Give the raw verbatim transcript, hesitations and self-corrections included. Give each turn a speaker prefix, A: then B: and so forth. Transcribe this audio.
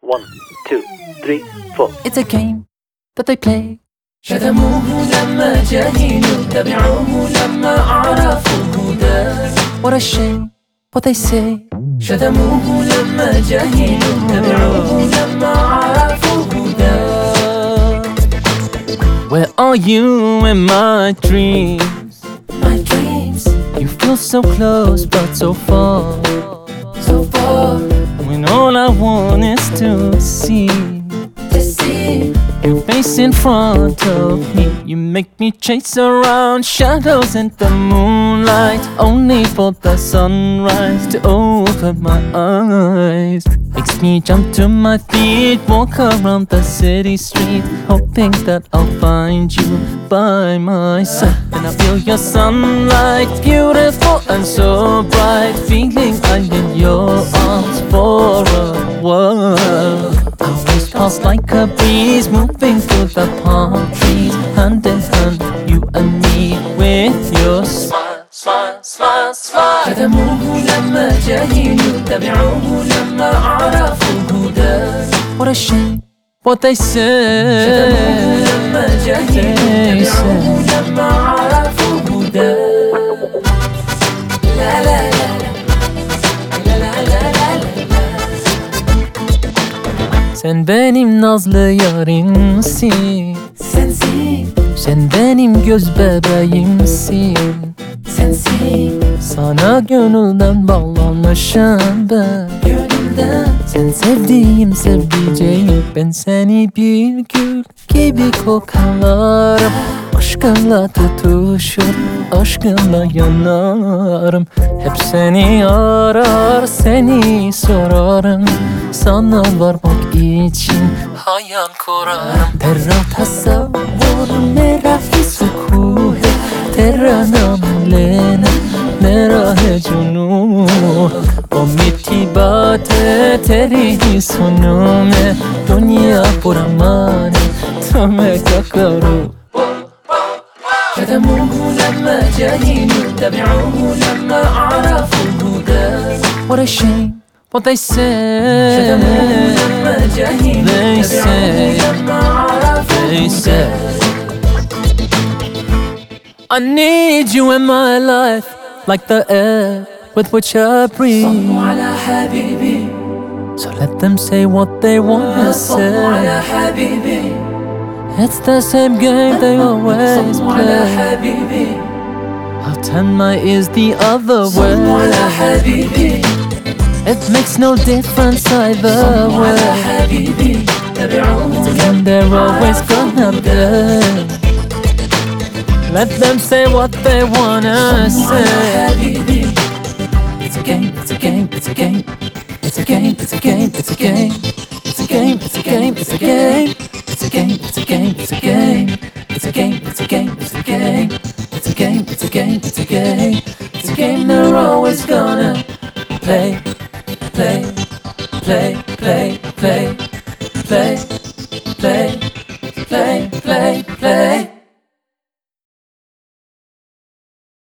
A: One, two, three, four.
B: It's a game that they play.
C: شتموه لما جهلوا تبعوه لما عرفوا الهدى.
B: What a shame what they say.
C: شتموه لما جهلوا تبعوه لما عرفوا الهدى.
B: Where are you in my dreams?
C: My dreams,
B: You feel so close but so far.
C: so far
B: When all I want is to see
C: to see.
B: your face in front of me. You make me chase around shadows in the moonlight, only for the sunrise to open my eyes. Makes me jump to my feet, walk around the city street, hoping that I'll find you by my side. And I feel your sunlight, beautiful and so bright, feeling I'm in your arms for a while. I was tossed like a breeze, moving through the palm trees, hand in hand, you and me, with your smile, smile, smile, smile.
C: شتموه لما جهلوا تبعوه لما عرفوا الهدى.
B: What a shame what they say.
C: شتموه لما جهلوا تبعوه لما عرفوا الهدى. لا لا لا لا لا لا لا لا.
B: Sen benim nazlı yarimsin,
C: Sensin,
B: sen benim göz bebeğimsin.
C: sensin,
B: Sana gönülden bağlanmışım ben.
C: gönülden.
B: Sen sevdiğim sevdiceğim, ben seni bir gül gibi kokarım. Aşkınla tutuşur, aşkınla yanarım. Hep seni arar, seni sorarım. Sana varmak için hayal kurarım. Terra tasavvur, mera hisukuhe, terra namlene, mera he junun. O mitibate teri hi sunume, dunya puramane, tame kakaru.
C: شتموه لما جهلوا تبعوه لما عرفوا الهدى.
B: What a shame what they
C: شتموه
B: say.
C: لما جهلوا
B: They
C: تبعوه
B: say,
C: لما عرفوا
B: they
C: الهدى.
B: say, I need you in my life, like the air with which I breathe.
C: صلوا على حبيبي,
B: So let them say what they wanna
C: صلوا على
B: say.
C: حبيبي,
B: It's the same game they always
C: صلوا على
B: play.
C: حبيبي,
B: I'll turn my ears the other
C: صلوا على
B: way.
C: حبيبي,
B: It makes no difference either
C: صلوا على
B: way.
C: حبيبي تبعوه
B: And they're always gonna be. Let them say what they wanna say.
C: حبيبي. It's a game, it's a game, it's a game. It's a game, it's a game, it's a game. It's a game, it's a game, it's a game. It's a game, it's a game, it's a game. It's a game, it's a game, it's a game. It's a game, it's a game, it's a game. It's a game they're always gonna play, play, play, play, play, play.